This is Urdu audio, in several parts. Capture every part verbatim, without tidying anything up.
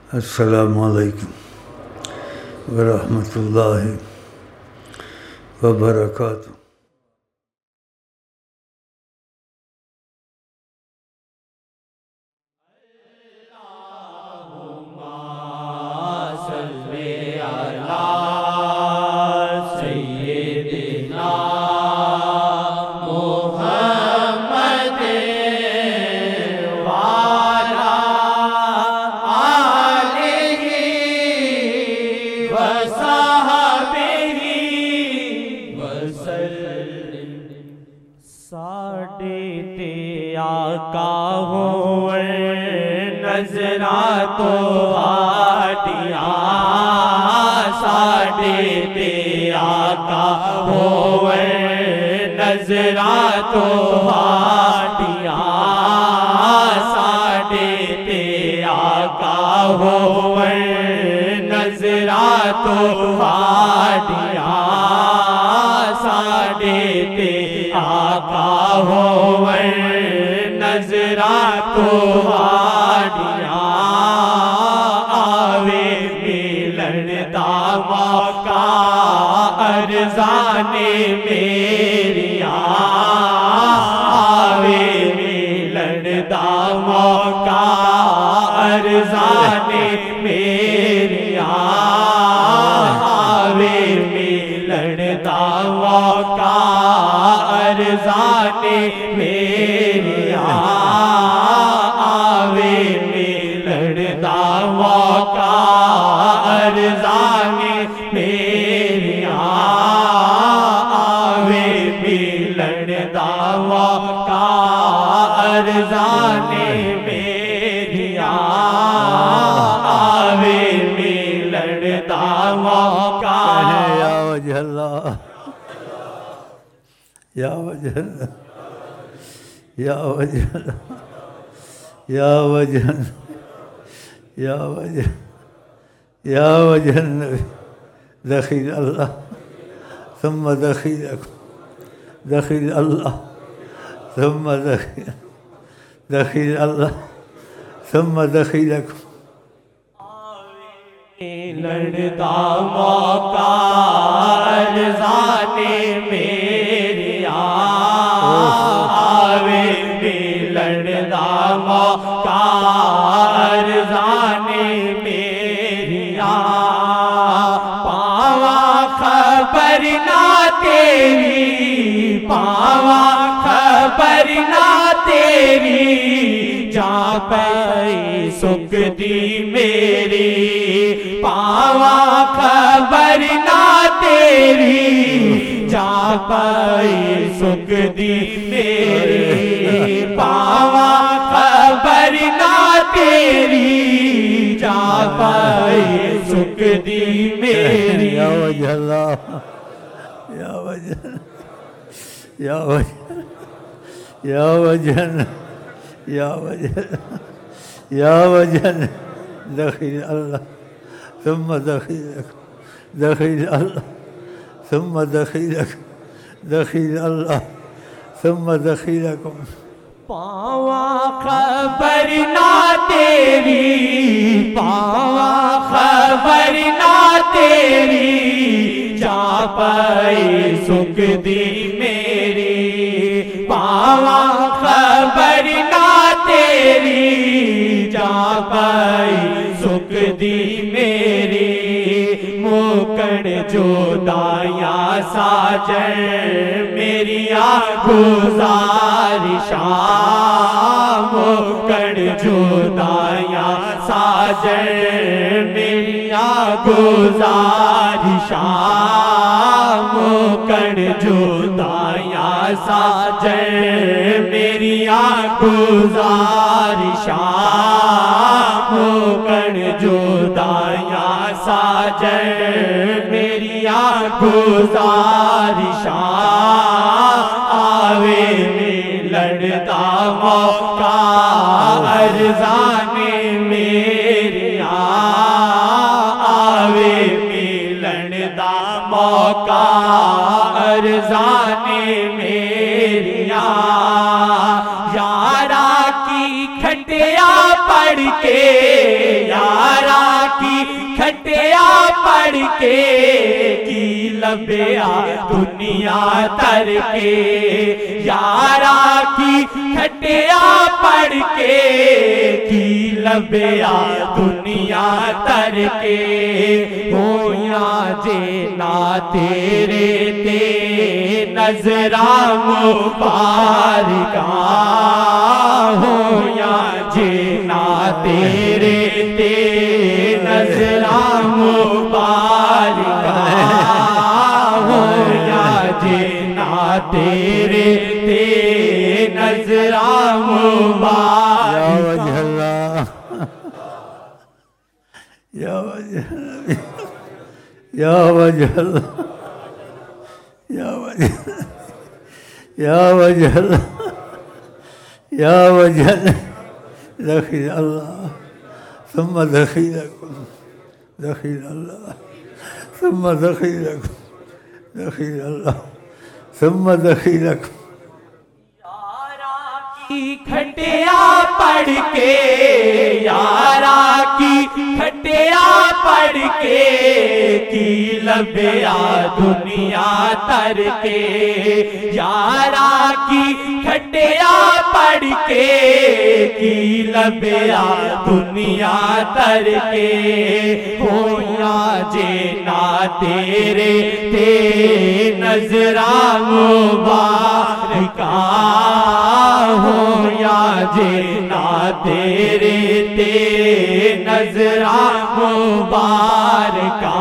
السلام علیکم ورحمۃ اللہ وبرکاتہ۔ یا وجہ یا وجہ یا وجہ یا وجہ یا وجہ النبی دخیل اللہ ثم دخیلکم دخیل اللہ ثم دخیل دخیل اللہ ثم دخیلکم۔ لڑتا موقع ارزانے میری آوے بھی لڑتا موقع ارزانے میری پاوا خبر نہ تیری پاوا خبر نہ تیری جا پئی سکھ دی میری پاوا خبر نہ تیری جا پئی سکھ دی میری پاوا خبر نہ تیری جا پئی سکھ دی میری۔ یا وجہ اللہ یا وجہ یا وجہ یا وجہ یا وجہ یا وجہ دخیل اللہ ثم دخیلکم دخیل اللہ ثم دخیلکم دخیل اللہ ثم دخیلکم۔ پاوا خبر نہ تیری پاوا خبر نہ تیری جا پئی سکھ دی میری پاوا خبر نہ تیری جا پئی سکھ دی میری موکڑ جدائیاں ساجن میری گزارشاں موکڑ جدائیاں ساجن میری گزارشاں موکڑ جدائیاں ساجن میری گزارشاں موکڑ جدائیاں ساجن میری گزارشاں آوے میں لڑتا موقع ارزانے میری آوے میں لڑتا موقع ارزانے میری یارا کی کھٹیا پڑھ کے یارا کھٹیا پڑھ کے کی لبیا دنیا تر کے یارا کی کھٹیا پڑھ کے کی لبیا دنیا تر کے ہویا جینا تیرے تے نظرہ مبارکہ ہویا جینا تیرے تے نظرہ مبارکہ ہویا جینا تیرے تے نظرہ مبارکہ یا وجہ اللہ یا وجہ اللہ یا وجہ یا وجہ اللہ یا وجہ اللہ دخیل اللہ ثم دخیلکم دخیل اللہ ثم دخیلکم دخیل اللہ ثم دخیلکم کی کھٹیا پڑھ کے یارا کی کھٹیا پڑھ کے کی لبیا دنیا تر کے یارا کی کھٹیا پڑھ کے کی لبیا دنیا تر کے ہویا جینا تیرے تے نظرہ مبارکہ ہویا جینا تیرے تے نظرہ مبارکہ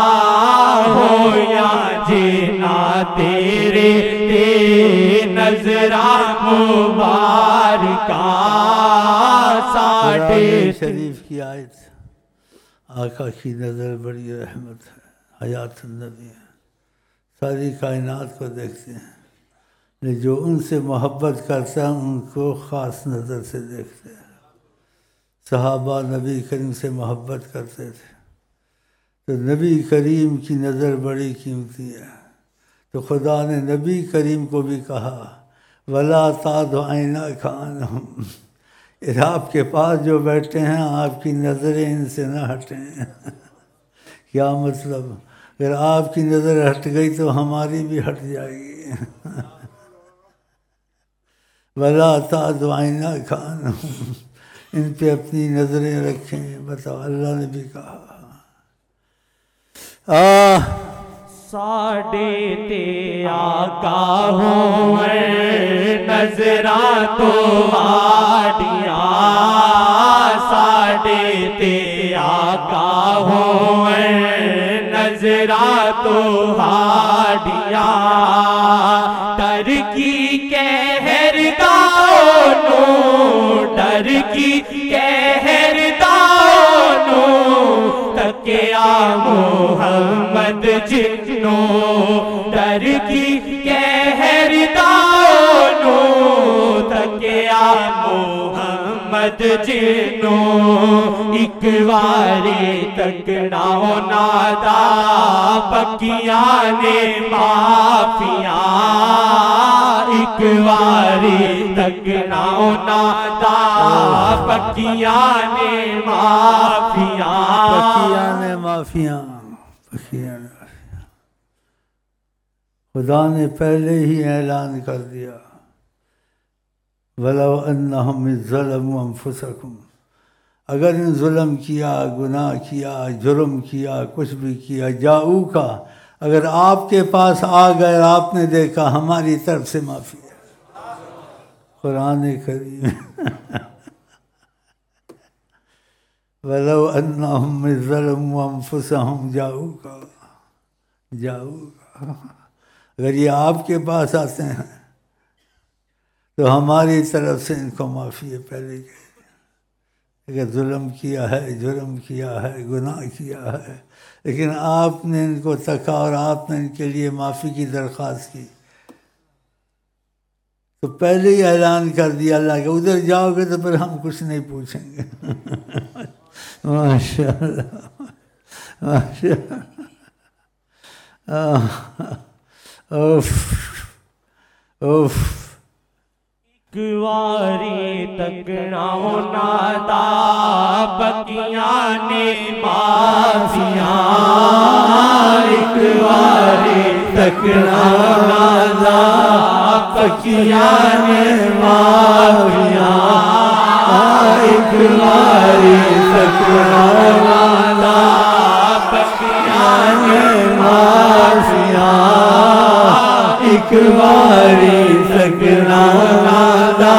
ہویا جینا تیرے تے نظرہ مبارکہ ساڑھے شریف کی آیت آقا کی نظر بڑی رحمت ہے حیات النبی ہے ساری کائنات کو دیکھتے ہیں جو ان سے محبت کرتا ہے ان کو خاص نظر سے دیکھتے ہیں صحابہ نبی کریم سے محبت کرتے تھے تو نبی کریم کی نظر بڑی قیمتی ہے تو خدا نے نبی کریم کو بھی کہا وَلَا تَعْدُ عَيْنَاكَ عَنْهُمْ آپ کے پاس جو بیٹھے ہیں آپ کی نظریں ان سے نہ ہٹیں کیا مطلب اگر آپ کی نظر ہٹ گئی تو ہماری بھی ہٹ جائے گی وَلَا تَعْدُ عَيْنَاكَ عَنْهُمْ ان پہ اپنی نظریں رکھیں بتاؤ اللہ نے بھی کہا آہ ساڑھے تے آقا ہوئے نظرہ تو آڑیاں ساڑھے تے آقا ہوئے نظرہ تو آڑیاں ڈر کی کہر دانوں ڈر کی کہر دانوں تکیا محمد جنوں ڈر کی کہر دانوں تکیا محمد جنوں ایک واری تک ناؤ نادا پکیاں نے معافیاں ایک واری تک ناؤ نادا پکیاں نے معافیاں پکیاں نے معافیاں پکیاں نے معافیاں خدا نے پہلے ہی اعلان کر دیا وَلَوْ أَنَّهُمْ ظَلَمُوا أَنفُسَهُمْ اگر ان ظلم کیا گناہ کیا جرم کیا کچھ بھی کیا جاؤ کا اگر آپ کے پاس آ گئے آپ نے دیکھا ہماری طرف سے معافی ہے قرآن کریم وَلَوْ أَنَّهُمْ ظَلَمُوا أَنفُسَهُمْ جَاءُوكَ جَاءُوكَ اگر یہ آپ کے پاس آتے ہیں تو ہماری طرف سے ان کو معافی ہے پہلے کہ اگر ظلم کیا ہے جرم کیا ہے گناہ کیا ہے لیکن آپ نے ان کو تکا اور آپ نے ان کے لیے معافی کی درخواست کی تو پہلے ہی اعلان کر دیا اللہ کہ ادھر جاؤ گے تو پھر ہم کچھ نہیں پوچھیں گے ماشاء اللہ ماشاء اللہ اوف اوف ایک واری تکنا نادا بکیاں نے معافیاں ایک واری تکنا نادا بکیاں نے معافیاں ایک واری تکنا نادا بکیاں نے معافیاں ایک واری تکنا نادا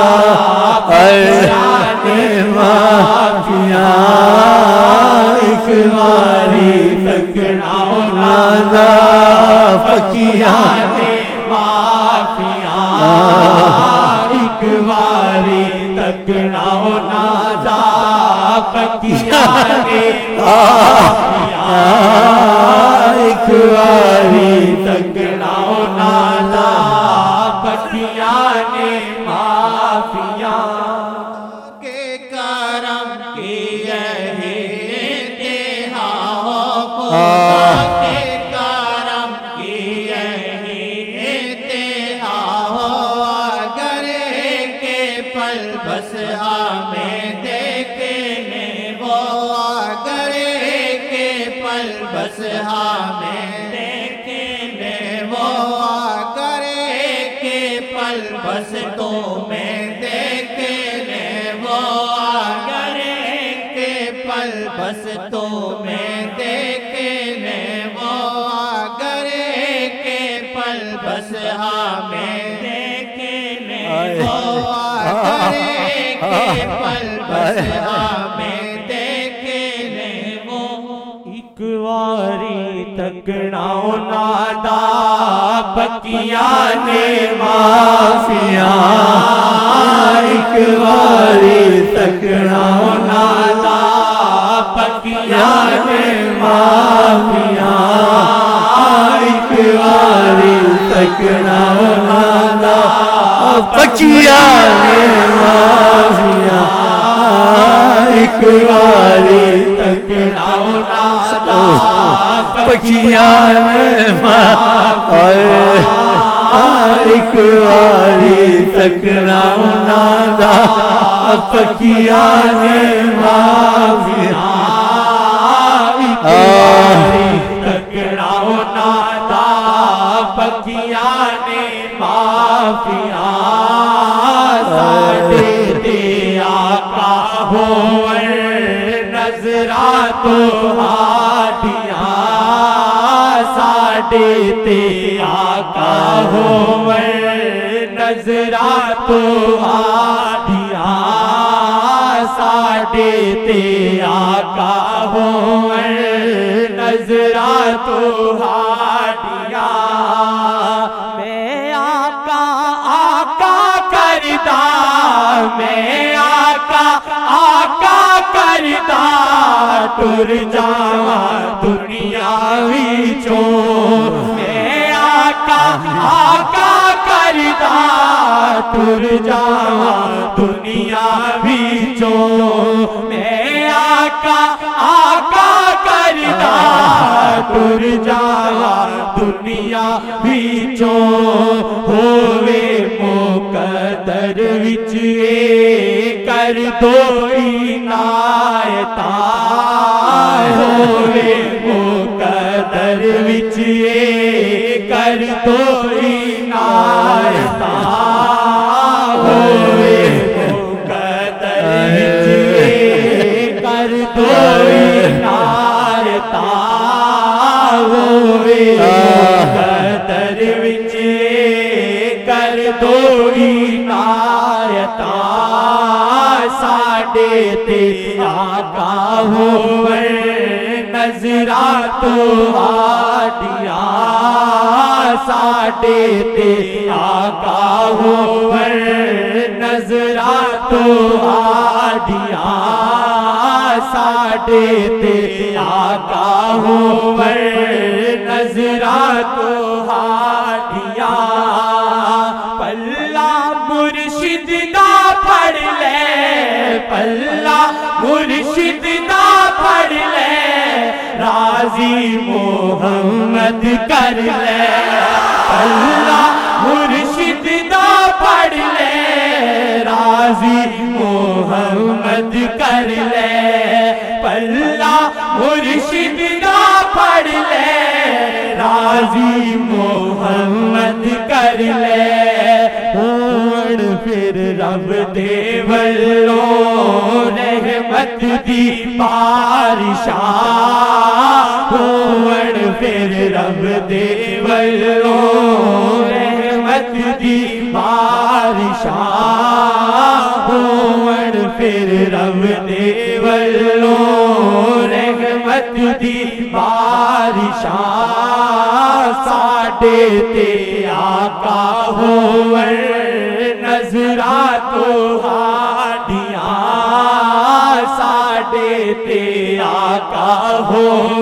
معافیاں ایک واری تکنا نادا فقیراں نے معافیاں ایک واری تکنا نادا فقیراں نے معافیاں ایک واری تکنا نادا فقیراں نے معافیاں کے کرم کی یہی انتہا ہو خدا کے کرم کی یہی انتہا ہو اگر ایک پل بس ہمیں دیکھنے وہ اگر ایک پل بس ہمیں دیکھنے وہ اگر ایک پل بس تو میں دیکھنے وہ اگر ایک پل بس تو میں دیکھنے وہ اگر ایک پل بس ہمیں دیکھنے وہ اگر ایک پل بس ہمیں دیکھنے وہ ایک واری تکنا نادا بکیاں نے معافیاں ایک واری تکنا نادا بکیاں نے معافیاں ایک واری تکنا نادا بکیاں نے معافیاں ایک واری تکنا نادا بکیاں نے ایک واری تکنا نادا بکیاں نے معافیاں ایک واری تکنا نادا بکیاں نے معافیاں ساڈے تے آقا ہوئے نظرات ہادیاں ساڈے تے آقا ہوئے نظرات ہادیاں ساڈے تے آقا ہوئے نظرات ہادیاں میں آقا آقا کردا میں آقا آقا کردا ٹر جاواں دنیا وچوں میں آقا آقا کردا ٹر جاواں دنیا وچوں میں آقا آقا کردا ٹر جاواں دنیا وچوں ہووے مقدر وچ اے کر دو عنایتاں ہووے مقدر وچ اے کر دو عنایتاں ہووے مقدر وچ اے کر دو عنایتاں ہووے مقدر وچ اے کر دو عنایتاں ساڈے تے آقا ہوئے نظرات ہادیاں ساڈے تے آقا ہوئے نظرات ہادیاں ساڈے تے آقا ہوئے نظرات ہادیاں پلہ مرشد دا پڑھ لے پلہ مرشد دا پڑھ لے راضی محمد کر لے پلہ مرشد دا پڑھ لے راضی محمد محمد کر لے پلہ مرشد کا پڑھ لے راضی محمد کر لے ہون پھر رب دے ولو رحمت دی بارشاں ہون پھر رب دے ولو رحمت دی بارشاں ہون پھر رب دے ولو رحمت دی بارشاں ساڈے تے آقا ہون نظرات ہاڈیاں ساڈے تے آقا ہون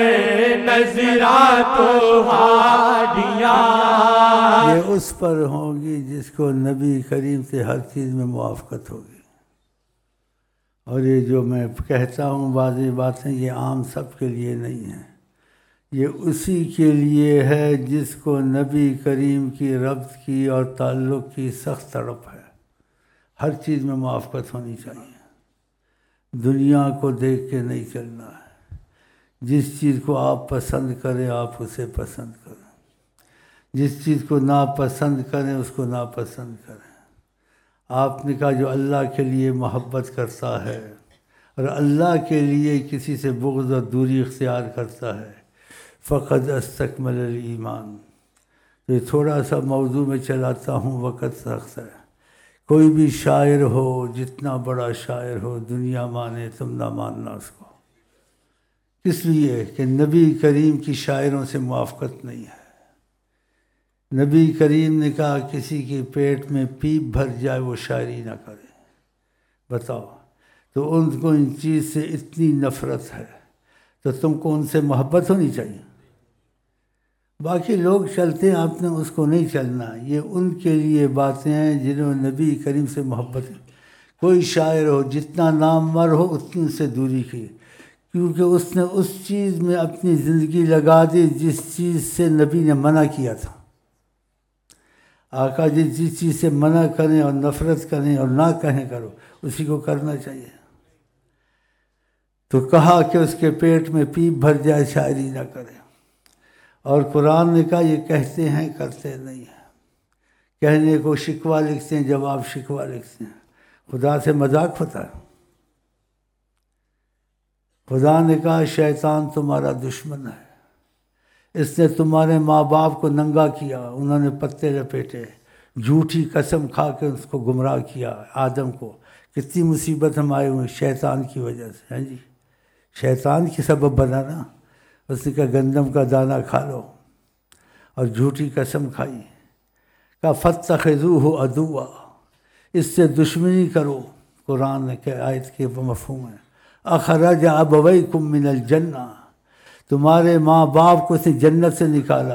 نظرات ہاڈیاں یہ اس پر ہوں گی جس کو نبی کریم سے ہر چیز میں موافقت ہوگی. اور یہ جو میں کہتا ہوں بعضی باتیں یہ عام سب کے لیے نہیں ہیں، یہ اسی کے لیے ہے جس کو نبی کریم کی ربط کی اور تعلق کی سخت تڑپ ہے. ہر چیز میں موافقت ہونی چاہیے، دنیا کو دیکھ کے نہیں چلنا ہے. جس چیز کو آپ پسند کریں آپ اسے پسند کریں، جس چیز کو ناپسند کریں اس کو ناپسند کریں. آپ نے کہا جو اللہ کے لیے محبت کرتا ہے اور اللہ کے لیے کسی سے بغض اور دوری اختیار کرتا ہے فقد استکمل الایمان. تو یہ تھوڑا سا موضوع میں چلاتا ہوں، وقت سخت ہے. کوئی بھی شاعر ہو، جتنا بڑا شاعر ہو، دنیا مانے تم نہ ماننا اس کو. اس لیے کہ نبی کریم کی شاعروں سے موافقت نہیں ہے. نبی کریم نے کہا کسی کے پیٹ میں پیپ بھر جائے وہ شاعری نہ کرے. بتاؤ، تو ان کو ان چیز سے اتنی نفرت ہے تو تم کو ان سے محبت ہونی چاہیے. باقی لوگ چلتے ہیں، آپ نے اس کو نہیں چلنا. یہ ان کے لیے باتیں ہیں جنہوں نے نبی کریم سے محبت کی. کوئی شاعر ہو، جتنا نامور ہو اتنی سے دوری کی، کیونکہ اس نے اس چیز میں اپنی زندگی لگا دی جس چیز سے نبی نے منع کیا تھا. آقا جی جس چیز سے منع کریں اور نفرت کریں اور نہ کہیں کرو اسی کو کرنا چاہیے. تو کہا کہ اس کے پیٹ میں پیپ بھر جائے شاعری نہ کرے. اور قرآن نے کہا یہ کہتے ہیں کرتے نہیں ہیں. کہنے کو شکوہ لکھتے ہیں، جواب شکوہ لکھتے ہیں. خدا سے مذاق ہوتا ہے. خدا نے کہا شیطان تمہارا دشمن ہے، اس نے تمہارے ماں باپ کو ننگا کیا، انہوں نے پتے لپیٹے، جھوٹی قسم کھا کے اس کو گمراہ کیا. آدم کو کتنی مصیبت ہم آئے ہوئے شیطان کی وجہ سے. ہاں جی، شیطان کی سبب بنانا. اس نے کہا گندم کا دانہ کھا لو اور جھوٹی قسم کھائی. کہا فاتخذوہ عدوا، اس سے دشمنی کرو. قرآن کے آیت کے مفہوم ہے اخرج ابویکم من الجنہ، تمہارے ماں باپ کو سے جنت سے نکالا.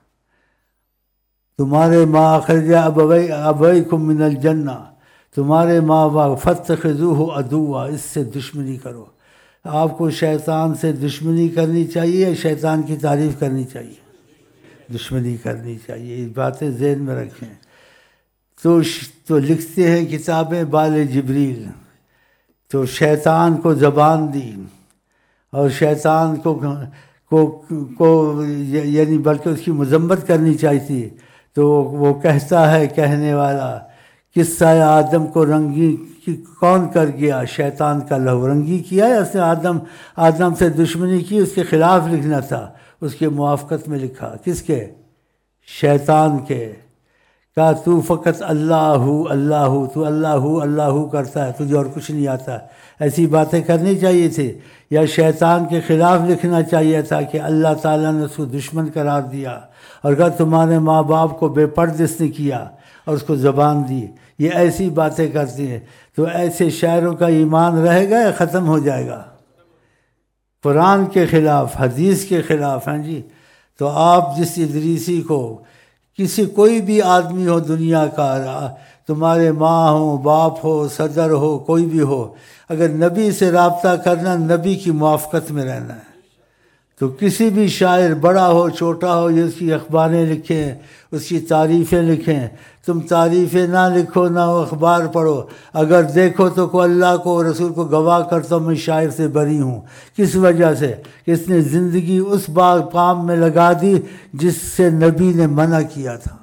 تمہارے ماں اخرج ابوی ابویکم من الجنہ، تمہارے ماں باپ فاتخذوہ عدوا، اس سے دشمنی کرو. آپ کو شیطان سے دشمنی کرنی چاہیے، شیطان کی تعریف کرنی چاہیے؟ دشمنی کرنی چاہیے. یہ باتیں ذہن میں رکھیں. تو تو لکھتے ہیں کتابیں بال جبریل، تو شیطان کو زبان دی اور شیطان کو کو کو یعنی بلکہ اس کی مذمت کرنی چاہیے. تو وہ کہتا ہے کہنے والا قصہ آدم کو رنگی کون کر گیا؟ شیطان کا لہو رنگی کیا ہے اس نے. آدم آدم سے دشمنی کی، اس کے خلاف لکھنا تھا، اس کے موافقت میں لکھا. کس کے؟ شیطان کے. کہا تو فقط اللہ ہو اللہ ہو، تو اللہ ہو اللہ ہو کرتا ہے، تجھے اور کچھ نہیں آتا. ایسی باتیں کرنی چاہیے تھی، یا شیطان کے خلاف لکھنا چاہیے تھا کہ اللہ تعالیٰ نے اس کو دشمن قرار دیا اور کہا تمہارے ماں باپ کو بے پرد اس نے کیا اور اس کو زبان دی. یہ ایسی باتیں کرتی ہیں. تو ایسے شاعروں کا ایمان رہے گا یا ختم ہو جائے گا؟ قرآن کے خلاف، حدیث کے خلاف ہیں جی. تو آپ جس ادریسی کو کسی کوئی بھی آدمی ہو دنیا کا، تمہارے ماں ہو، باپ ہو، صدر ہو، کوئی بھی ہو، اگر نبی سے رابطہ کرنا، نبی کی موافقت میں رہنا ہے. تو کسی بھی شاعر بڑا ہو چھوٹا ہو یہ اس کی اخباریں لکھیں، اس کی تعریفیں لکھیں، تم تعریفیں نہ لکھو نہ اخبار پڑھو، اگر دیکھو تو کو اللہ کو رسول کو گواہ کرتا ہوں میں شاعر سے بری ہوں۔ کس وجہ سے کہ اس نے زندگی اس بات کام میں لگا دی جس سے نبی نے منع کیا تھا۔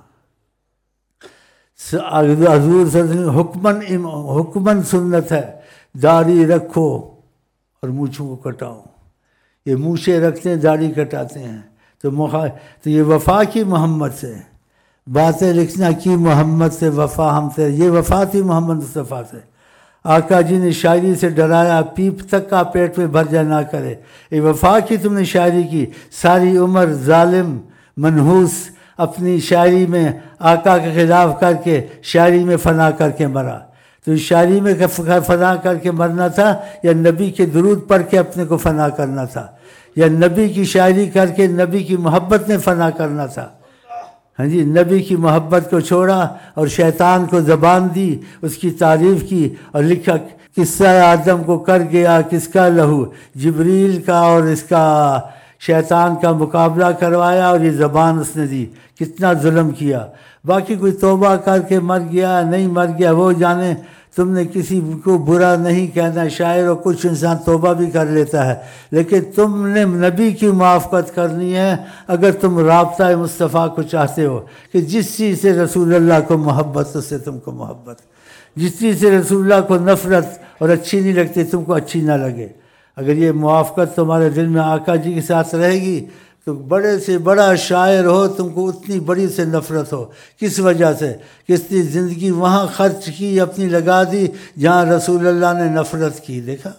حضور صلی اللہ علیہ وسلم حکمن حکمن سنت ہے داڑھی رکھو اور مونچھوں کو کٹاؤ۔ یہ مونچھیں رکھتے ہیں داڑھی کٹاتے ہیں، تو مخا تو یہ وفا کی محمد سے باتیں لکھنا کی محمد سے وفا ہم سے، یہ وفا تھی محمد مصطفیٰ سے۔ آقا جی نے شاعری سے ڈرایا پیپ تک کا پیٹ میں بھر جا نہ کرے، یہ وفا کی تم نے شاعری کی، ساری عمر ظالم منحوس اپنی شاعری میں آقا کے خلاف کر کے شاعری میں فنا کر کے مرا۔ تو شاعری میں فنا کر کے مرنا تھا یا نبی کے درود پڑھ کے اپنے کو فنا کرنا تھا، یا نبی کی شاعری کر کے نبی کی محبت میں فنا کرنا تھا؟ ہاں جی، نبی کی محبت کو چھوڑا اور شیطان کو زبان دی، اس کی تعریف کی اور لکھا قصہ آدم کو کر گیا کس کا لہو، جبریل کا اور اس کا شیطان کا مقابلہ کروایا اور یہ زبان اس نے دی، کتنا ظلم کیا۔ باقی کوئی توبہ کر کے مر گیا نہیں مر گیا وہ جانے، تم نے کسی کو برا نہیں کہنا، شاعر اور کچھ انسان توبہ بھی کر لیتا ہے، لیکن تم نے نبی کی موافقت کرنی ہے اگر تم رابطہ مصطفیٰ کو چاہتے ہو کہ جس چیز سے رسول اللہ کو محبت اس سے تم کو محبت، جس چیز سے رسول اللہ کو نفرت اور اچھی نہیں لگتی تم کو اچھی نہ لگے۔ اگر یہ موافقت تمہارے دل میں آقا جی کے ساتھ رہے گی تو بڑے سے بڑا شاعر ہو تم کو اتنی بڑی سے نفرت ہو۔ کس وجہ سے؟ کس نے زندگی وہاں خرچ کی اپنی لگا دی جہاں رسول اللہ نے نفرت کی، دیکھا۔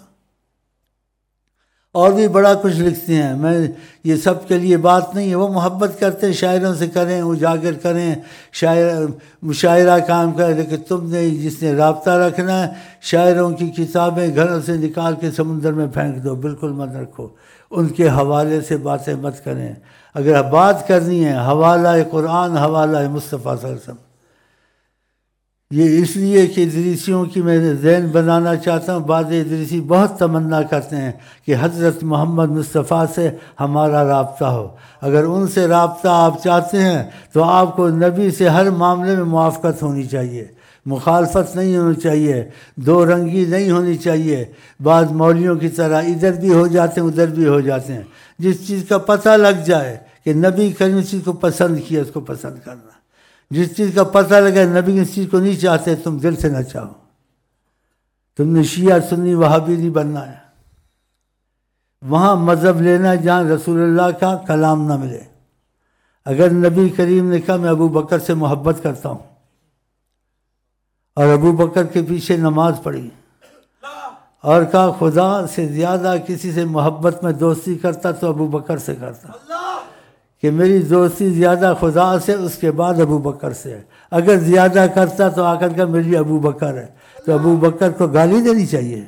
اور بھی بڑا کچھ لکھتے ہیں، میں یہ سب کے لیے بات نہیں ہے، وہ محبت کرتے ہیں شاعروں سے کریں، اجاگر کریں، شاعر مشاعرہ کام کریں، لیکن تم نے جس نے رابطہ رکھنا ہے شاعروں کی کتابیں گھروں سے نکال کے سمندر میں پھینک دو، بالکل مت رکھو، ان کے حوالے سے باتیں مت کریں۔ اگر بات کرنی ہے حوالہ قرآن، حوالہ مصطفیٰ صلی اللہ علیہ وسلم، یہ اس لیے کہ ادریسیوں کی میں ذہن بنانا چاہتا ہوں۔ بعض ادریسی بہت تمنا کرتے ہیں کہ حضرت محمد مصطفیٰ سے ہمارا رابطہ ہو۔ اگر ان سے رابطہ آپ چاہتے ہیں تو آپ کو نبی سے ہر معاملے میں موافقت ہونی چاہیے، مخالفت نہیں ہونی چاہیے، دو رنگی نہیں ہونی چاہیے۔ بعض مولویوں کی طرح ادھر بھی ہو جاتے ہیں ادھر بھی ہو جاتے ہیں۔ جس چیز کا پتہ لگ جائے کہ نبی کریم اس چیز کو پسند کیا اس کو پسند کرنا، جس چیز کا پتہ لگا نبی اس چیز کو نہیں چاہتے تم دل سے نہ چاہو۔ تم نے شیعہ سنی وہابی نہیں بننا ہے، وہاں مذہب لینا جہاں رسول اللہ کا کلام نہ ملے۔ اگر نبی کریم نے کہا میں ابو بکر سے محبت کرتا ہوں اور ابو بکر کے پیچھے نماز پڑھی اور کہا خدا سے زیادہ کسی سے محبت میں دوستی کرتا تو ابو بکر سے کرتا، کہ میری دوستی زیادہ خدا سے اس کے بعد ابو بکر سے ہے، اگر زیادہ کرتا تو آ کر کا میری ابو بکر ہے، تو ابو بکر کو گالی دینی چاہیے۔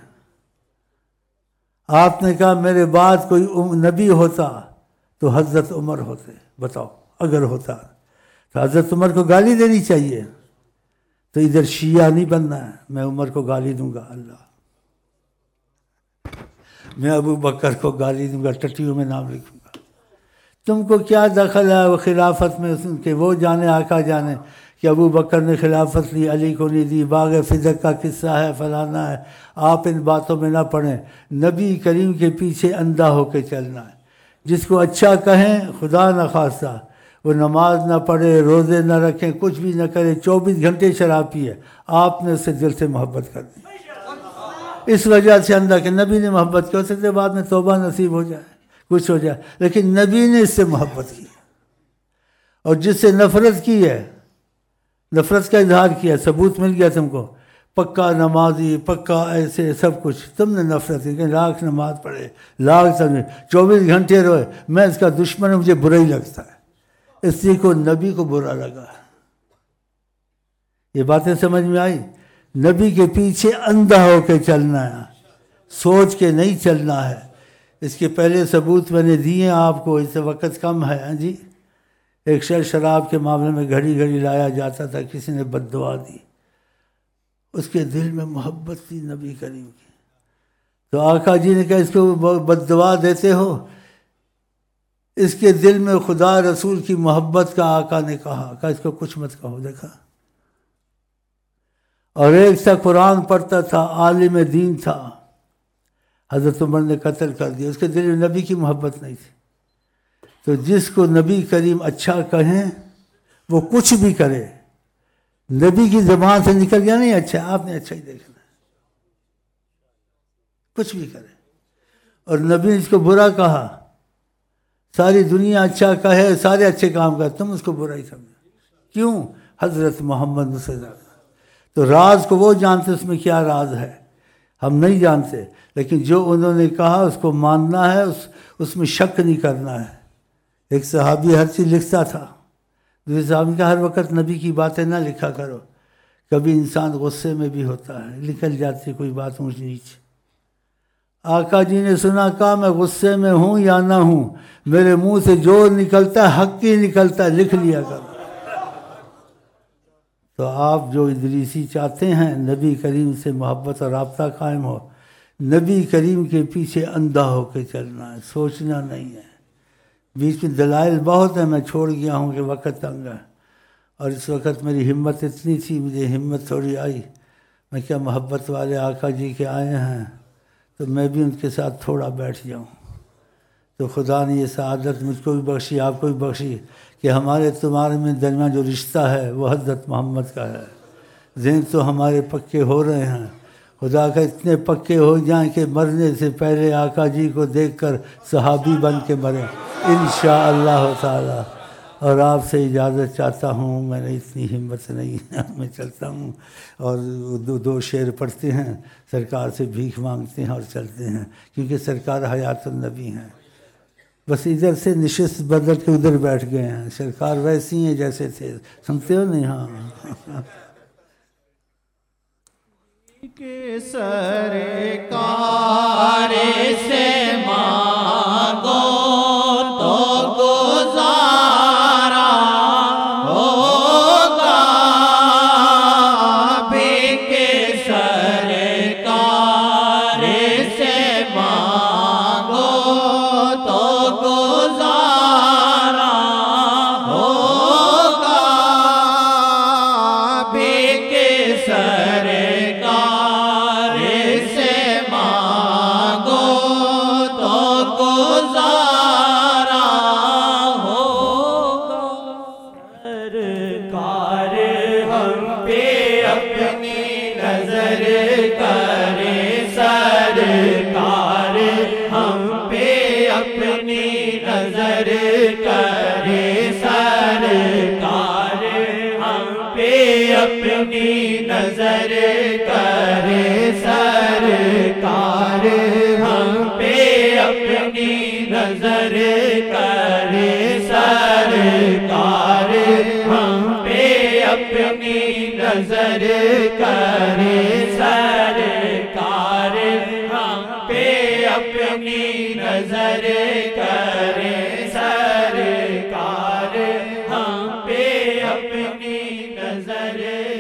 آپ نے کہا میرے بعد کوئی نبی ہوتا تو حضرت عمر ہوتے، بتاؤ اگر ہوتا تو حضرت عمر کو گالی دینی چاہیے۔ تو ادھر شیعہ نہیں بننا ہے، میں عمر کو گالی دوں گا اللہ، میں ابو بکر کو گالی دوں گا، ٹٹیوں میں نام لکھوں گا۔ تم کو کیا دخل ہے وہ خلافت میں، کہ وہ جانے آقا جانے کہ ابو بکر نے خلافت لی علی کو نہیں دی، باغ فدق کا قصہ ہے فلانا ہے، آپ ان باتوں میں نہ پڑھیں۔ نبی کریم کے پیچھے اندھا ہو کے چلنا ہے۔ جس کو اچھا کہیں خدا نہ خواستہ وہ نماز نہ پڑھے، روزے نہ رکھیں، کچھ بھی نہ کرے، چوبیس گھنٹے شراب پیے، آپ نے اس سے دل سے محبت کر دی۔ اس وجہ سے اندھا کہ نبی نے محبت کی، ہو سکتے بعد میں توبہ نصیب ہو جائے کچھ ہو جائے، لیکن نبی نے اس سے محبت کی۔ اور جس سے نفرت کی ہے، نفرت کا اظہار کیا، ثبوت مل گیا تم کو، پکا نمازی، پکا ایسے سب کچھ، تم نے نفرت کی کہ لاکھ نماز پڑھے، لاکھ سمجھے، چوبیس گھنٹے روئے، میں اس کا دشمن ہوں، مجھے برا ہی لگتا ہے، اس لیے کو نبی کو برا لگا۔ یہ باتیں سمجھ میں آئی؟ نبی کے پیچھے اندھا ہو کے چلنا ہے، سوچ کے نہیں چلنا ہے۔ اس کے پہلے ثبوت میں نے دیے آپ کو، اس سے وقت کم ہے۔ ہاں جی، ایک شخص شراب کے معاملے میں گھڑی گھڑی لایا جاتا تھا، کسی نے بد دعا دی، اس کے دل میں محبت تھی نبی کریم کی، تو آقا جی نے کہا اس کو بد دعا دیتے ہو، اس کے دل میں خدا رسول کی محبت کا آقا نے کہا کہ اس کو کچھ مت کہو. دیکھا. اور ایک تھا قرآن پڑھتا تھا، عالم دین تھا، حضرت عمر نے قتل کر دیا. اس کے دل میں نبی کی محبت نہیں تھی. تو جس کو نبی کریم اچھا کہیں وہ کچھ بھی کرے، نبی کی زبان سے نکل گیا نہیں اچھا، آپ نے اچھا ہی دیکھنا، کچھ بھی کرے. اور نبی نے اس کو برا کہا، ساری دنیا اچھا کہے، سارے اچھے کام کر، تم اس کو برا ہی سمجھو. کیوں؟ حضرت محمد صلی اللہ علیہ وسلم. تو راز کو وہ جانتے اس میں کیا راز ہے، ہم نہیں جانتے، لیکن جو انہوں نے کہا اس کو ماننا ہے، اس اس میں شک نہیں کرنا ہے. ایک صحابی ہر چیز لکھتا تھا، دوسرے صحابی کا ہر وقت نبی کی باتیں نہ لکھا کرو، کبھی انسان غصے میں بھی ہوتا ہے، نکل جاتی کوئی بات اونچ نیچ. آقا جی نے سنا، کہا میں غصے میں ہوں یا نہ ہوں، میرے منہ سے جو نکلتا ہے حق ہی نکلتا ہے، لکھ لیا کرو. تو آپ جو ادریسی چاہتے ہیں نبی کریم سے محبت اور رابطہ قائم ہو، نبی کریم کے پیچھے اندھا ہو کے چلنا ہے، سوچنا نہیں ہے. بیچ میں دلائل بہت ہیں، میں چھوڑ گیا ہوں کہ وقت تنگ ہے، اور اس وقت میری ہمت اتنی تھی، مجھے ہمت تھوڑی آئی، میں کیا محبت والے آقا جی کے آئے ہیں تو میں بھی ان کے ساتھ تھوڑا بیٹھ جاؤں. تو خدا نے یہ سعادت مجھ کو بھی بخشی، آپ کو بھی بخشی، کہ ہمارے تمہارے میں درمیان جو رشتہ ہے وہ حضرت محمد کا ہے. ذہن تو ہمارے پکے ہو رہے ہیں، خدا کا اتنے پکے ہو جائیں کہ مرنے سے پہلے آقا جی کو دیکھ کر صحابی بن کے مریں انشاءاللہ تعالی. اور آپ سے اجازت چاہتا ہوں، میں نے اتنی ہمت نہیں، میں چلتا ہوں. اور دو دو شعر پڑھتے ہیں، سرکار سے بھیک مانگتے ہیں اور چلتے ہیں، کیونکہ سرکار حیات النبی ہیں. بس ادھر سے نشست بدل کے ادھر بیٹھ گئے ہیں، سرکار ویسی ہیں جیسے تھے. سنتے ہو نہیں؟ ہاں. کہ سرکار سے مانگو تو گزارا ہوگا، بھی کہ سرکار سے مانگو تو گزارا ہوگا، بھی کہ سرکار اپنی نظر کرے سرکار، ہم پہ اپنی نظر کرے سرکار، ہم پہ اپنی نظر کرے سرکار، ہم پہ اپنی نظر کرے سرکار، ہم پہ اپنی نظر